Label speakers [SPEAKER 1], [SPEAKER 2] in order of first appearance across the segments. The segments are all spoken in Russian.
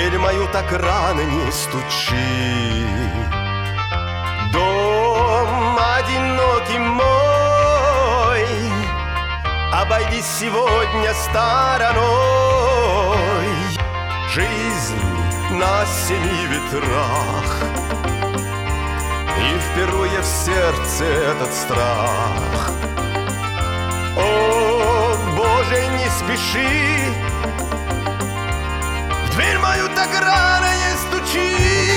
[SPEAKER 1] дверь мою так рано не стучи. Дом одинокий мой, обойди сегодня стороной. Жизнь на 7 ветрах, и впервые в сердце этот страх. О, Боже, не спеши, в дверь мою так рано не стучи.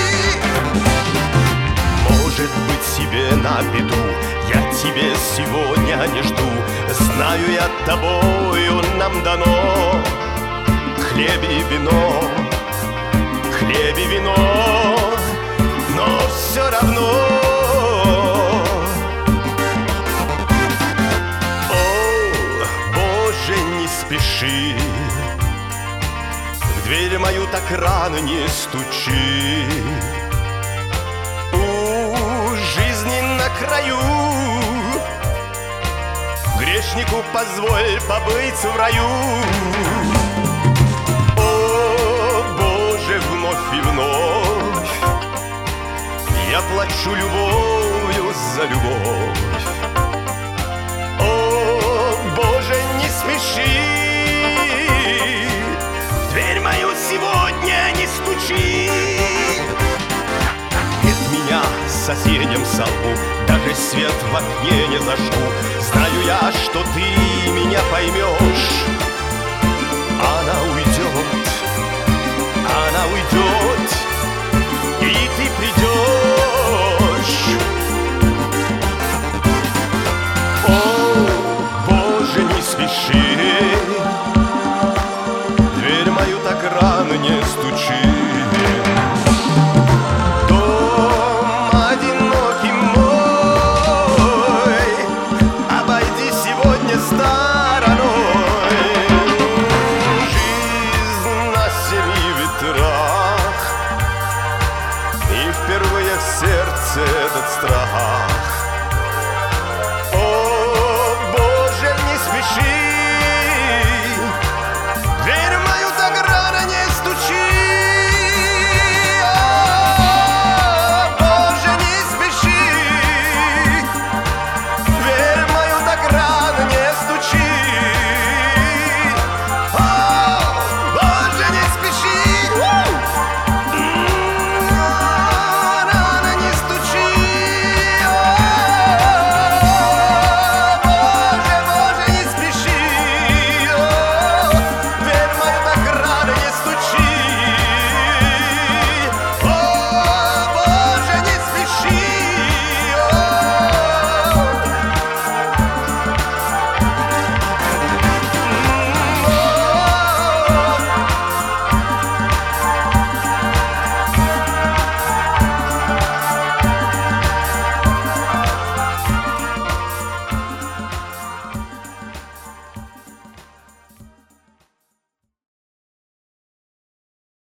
[SPEAKER 1] Может быть, себе на беду я тебе сегодня не жду. Знаю я, тобою нам дано хлеб и вино, хлеб и вино, но все равно. О, Боже, не спеши, в дверь мою так рано не стучи. У жизни на краю грешнику позволь побыть в раю. О, Боже, вновь и вновь я плачу любовью за любовь. О, Боже, не смеши, в дверь мою сегодня не стучи. Нет меня соседям солгу, даже свет в окне не зажгу. Знаю я, что ты меня поймешь. Она уйдет, она уйдет, и ты придешь. О, Боже, не спеши, дверь мою так рано не стучи. Впервые в сердце этот страх.